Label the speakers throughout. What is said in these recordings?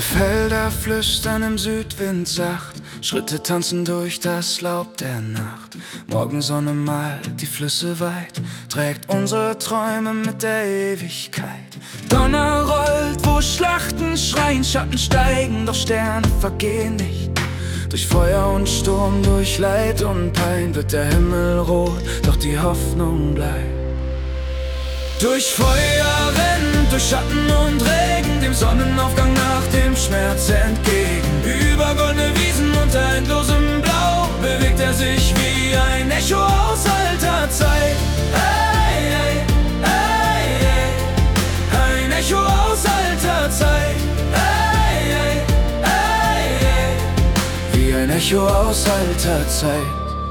Speaker 1: Felder flüstern im Südwind sacht, Schritte tanzen durch das Laub der Nacht. Morgensonne malt die Flüsse weit, trägt unsere Träume mit der Ewigkeit. Donner rollt, wo Schlachten schreien, Schatten steigen, doch Sterne vergehen nicht. Durch Feuer und Sturm, durch Leid und Pein wird der Himmel rot, doch die Hoffnung bleibt. Durch Feuer rennt, durch Schatten und Regen, dem Sonnenaufgang nach dem Schmerz entgegen. Über goldene Wiesen unter endlosem Blau bewegt er sich wie ein Echo aus alter Zeit. Hey, hey, hey, hey. Ein Echo aus alter Zeit. Hey, hey, hey, hey. Wie ein Echo aus alter Zeit.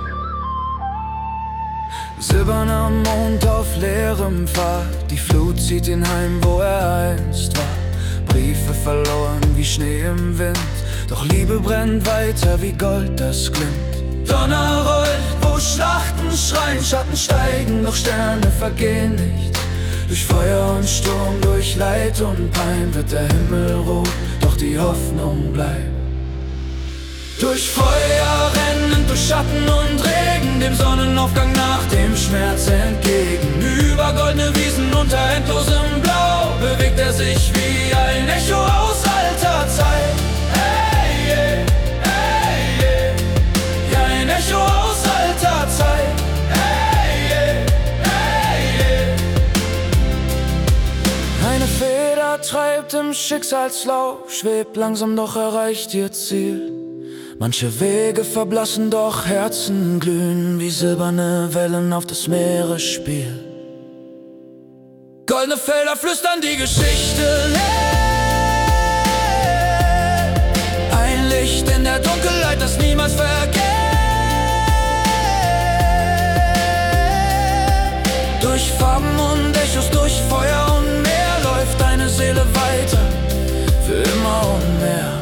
Speaker 1: Silberner Mond auf leerem Pfad, die Flut zieht ihn heim, wo er einst war. Briefe verloren wie Schnee im Wind, doch Liebe brennt weiter wie Gold, das glimmt. Donner rollt, wo Schlachten schreien, Schatten steigen, doch Sterne vergehen nicht. Durch Feuer und Sturm, durch Leid und Pein wird der Himmel rot, doch die Hoffnung bleibt. Durch Feuer rennend, durch Schatten und Regen, dem Sonnenaufgang nach dem Schmerz entgegen. Über goldene Wiesen unter endlosem Blau bewegt er sich wie ein Echo aus alter Zeit. Hey, hey, hey, hey. Ja, ein Echo aus alter Zeit. Hey, hey, hey, hey. Eine Feder treibt im Schicksalslauf, schwebt langsam, doch erreicht ihr Ziel. Manche Wege verblassen, doch Herzen glühen wie silberne Wellen auf des Meeres Spiel. Goldene Felder flüstern die Geschichte. Hey, ein Licht in der Dunkelheit, das niemals vergeht. Durch Farben und Echos, durch Feuer und Meer läuft deine Seele weiter, für immer und mehr.